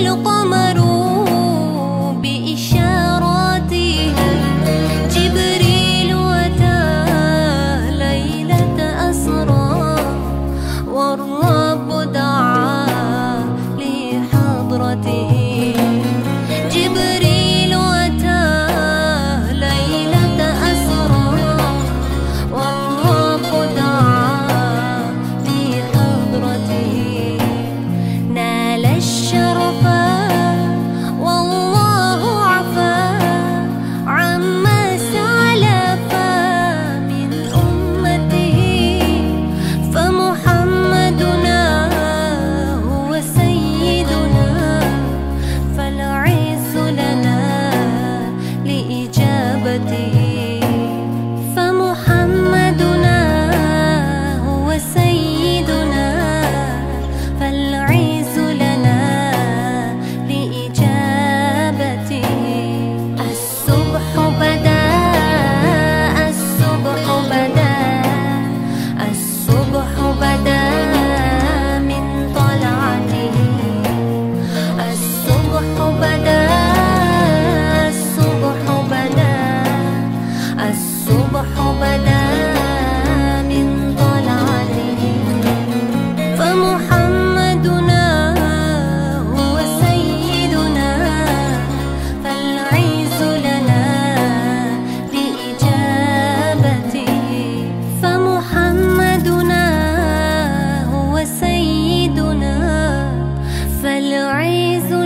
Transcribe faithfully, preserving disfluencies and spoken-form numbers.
القمر بإشاراته، جبريل أتى ليلة أسرى، والرب دعا لحضرته. جبريل أتى ليلة أسرى، والرب دعا لحضرته. نال الشرف والله عفا عما سلف من أمته، فمحمدنا هو سيدنا، فالعز لنا لإجابته. فمحمدنا هو سيدنا، فالعز لنا لإجابته. الصبح بدا، الصبح بدا، الصبح بدا من طلعته. الصبح بدا، الصبح بدا، الصبح بدا من طلعته. فمحمدنا هو سيدنا، فالعز لنا لإجابته. فمحمدنا هو سيدنا، فالعز